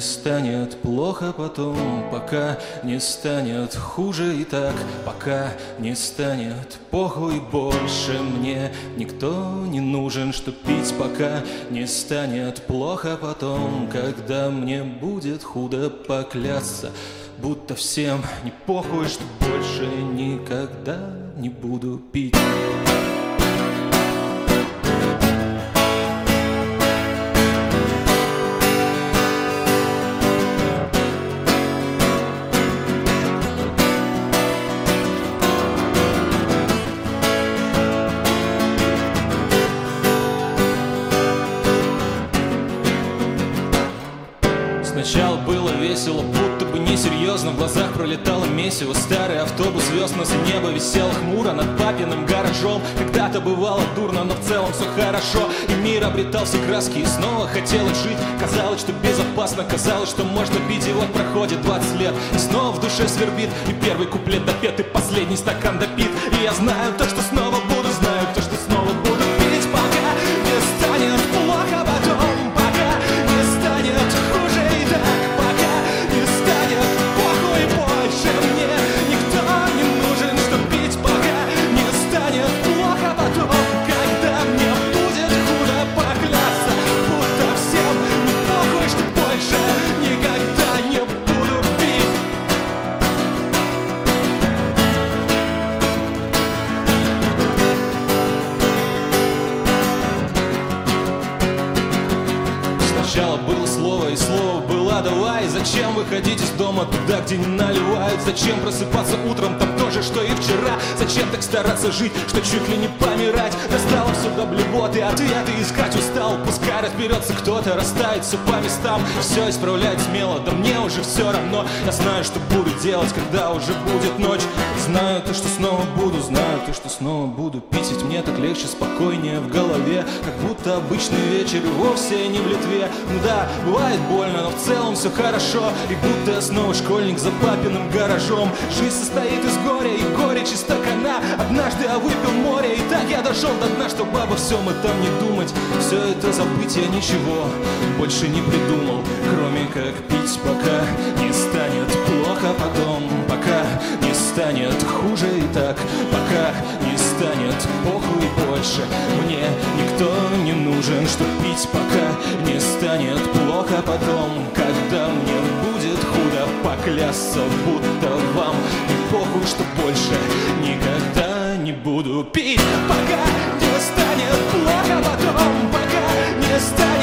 станет плохо потом, пока не станет хуже и так, пока не станет похуй больше мне. Никто не нужен, чтоб пить, пока не станет плохо потом, когда мне будет худо поклясться, будто всем не похуй, что больше никогда не буду пить. Сначала было весело, будто бы несерьезно. В глазах пролетало месиво. Старый автобус вез нас, и небо висело хмуро над папиным гаражом. Когда-то бывало дурно, но в целом все хорошо. И мир обретал все краски, и снова хотелось жить. Казалось, что безопасно, казалось, что можно пить. И вот проходит 20 лет, и снова в душе свербит. И первый куплет допет, и последний стакан допит. И я знаю то, что снова буду, знаю то, что снова буду пить, пока не станет плохо потом, пока не станет хуже и так, пока не станет похуй больше мне. Никто не нужен, чтоб пить, пока не станет плохо потом, когда мне будет худо поклясться, будто всем не похуй, что больше никогда не буду пить. Сначала было слово, и слово было давай. Зачем выходить из дома туда, где не наливают? Зачем просыпаться утром там тоже, что и вчера? Зачем так стараться жить, что чуть ли не помирать? Достало все до блевоты, ответы искать устал. Пускай разберется кто-то, расставит все по местам. Все исправляет смело, да мне уже все равно. Я знаю, что буду делать, когда уже будет ночь. Знаю то, что снова буду, знаю то, что снова буду пить. Ведь мне так легче, спокойнее в голове. Как будто обычный вечер и вовсе не в Литве. Ну да, бывает больно, но в целом все хорошо. И будто я снова школьник за папиным гаражом. Жизнь состоит из горя и горечи стакана. Однажды я выпил море, и так я дошел до дна, чтобы обо всем этом не думать. Все это забыть я ничего больше не придумал, кроме как пить, пока не станет плохо потом, пока не станет хуже и так, пока не станет похуй больше мне. Никто не нужен, чтоб пить, пока не станет плохо потом, когда мне будет худо поклясться, будто вам не похуй, что больше никогда не буду пить, пока не станет плохо потом, пока не станет